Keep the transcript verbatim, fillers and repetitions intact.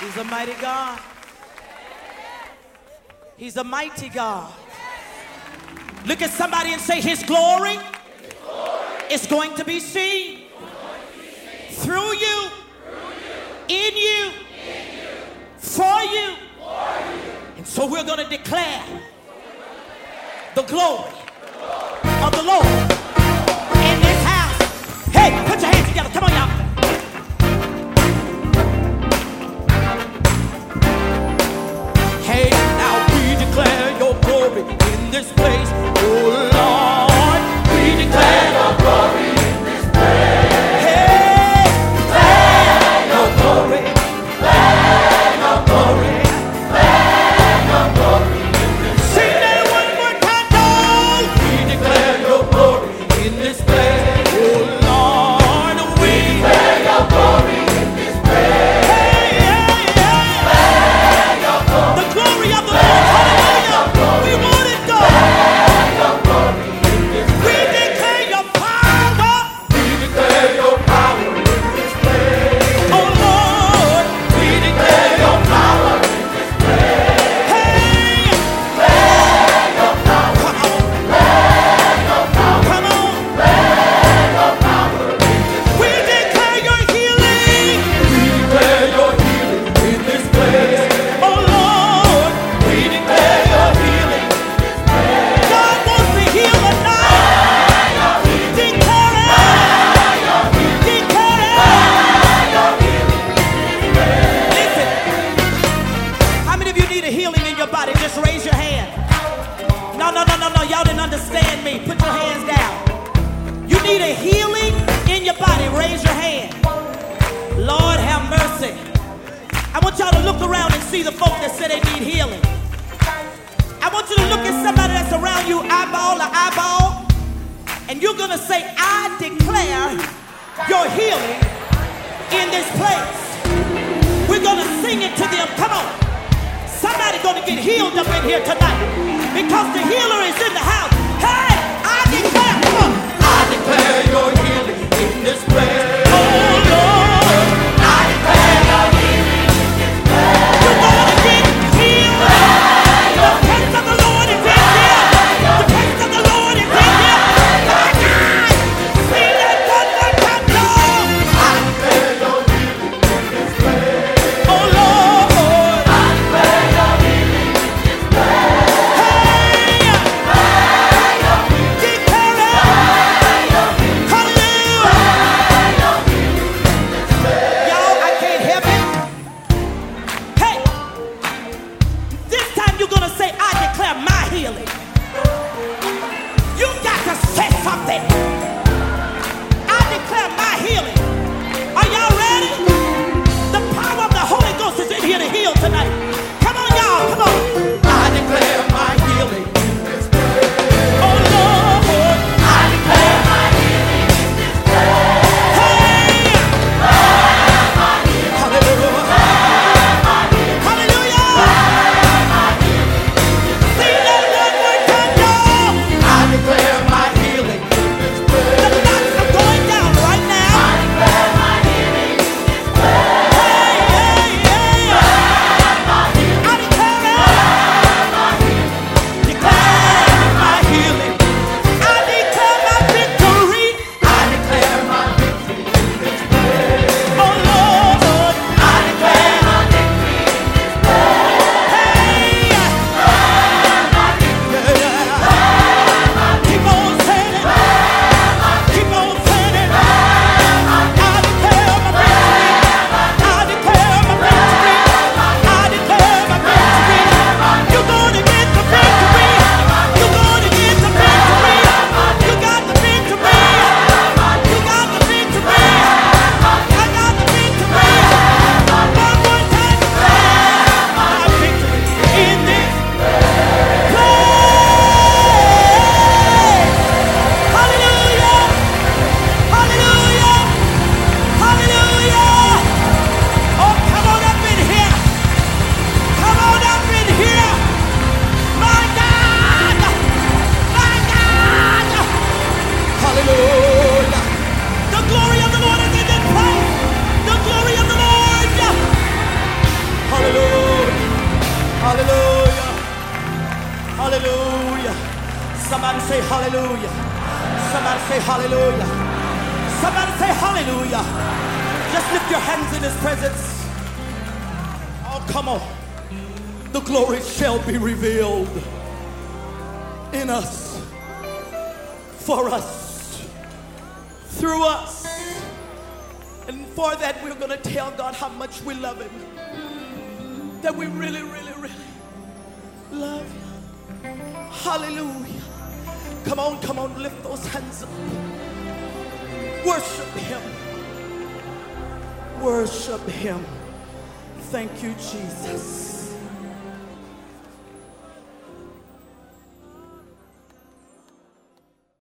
He's a mighty God. He's a mighty God. Look at somebody and say, His glory, His glory is going to be seen, to be seen. Through, you, through you, in you, in you. For, you. for you. And so we're going to declare the glory, the glory of the Lord in this house. Hey, put your hands together. Come on, y'all. Hey, now we declare your glory in this place. Oh Lord, we declare your glory in this place. Hey, declare your glory, declare your glory, declare your glory in this place. Sing that one more time, Lord. We declare your glory in this place. Oh Lord, we declare your glory in this place. Hey, hey, hey. Declare your glory. The glory of the Lord. Hallelujah. We want it, God. Declare your glory in this place. We declare your power. We declare your power in this place. Oh Lord, we declare your power in this place. Hey, declare your power. Come on. Declare your power. Come on. Declare your power in this place. We declare your healing. We declare your healing in this place. Oh Lord, we declare your healing in this place. God wants to heal tonight. Declare it. Declare it. Listen. How many of you need a healing in your body? Just raise your hand. No, no, no, no, no. Y'all didn't understand me. Put your hands down. You need a healing in your body. Raise your hand. Lord have mercy. I want y'all to look around and see the folk that say they need healing. I want you to look at somebody that's around you, eyeball to eyeball, and you're going to say, I declare your healing in this place. We're going to sing it to them. Come on. Somebody's going to get healed up in here tonight because the healer is in the house. Hey, I declare, come on. I declare your healing in this place. Oh, Lord. I declare your healing in this place. You're going to get healed. The presence of the Lord is in here. The presence of the Lord is in here. My God. Sing that one more time, Lord. I declare your healing in this place. Oh, Lord. I declare your healing in this place. Hey. Declare your healing. Declare it. Hallelujah. Somebody say hallelujah. Somebody say hallelujah. Somebody say hallelujah. Just lift your hands in his presence. Oh, come on. The glory shall be revealed in us, for us, through us. And for that, we're going to tell God how much we love him. That we really, really, really love him. Hallelujah. Come on, come on, lift those hands up. Worship him. Worship him. Thank you, Jesus.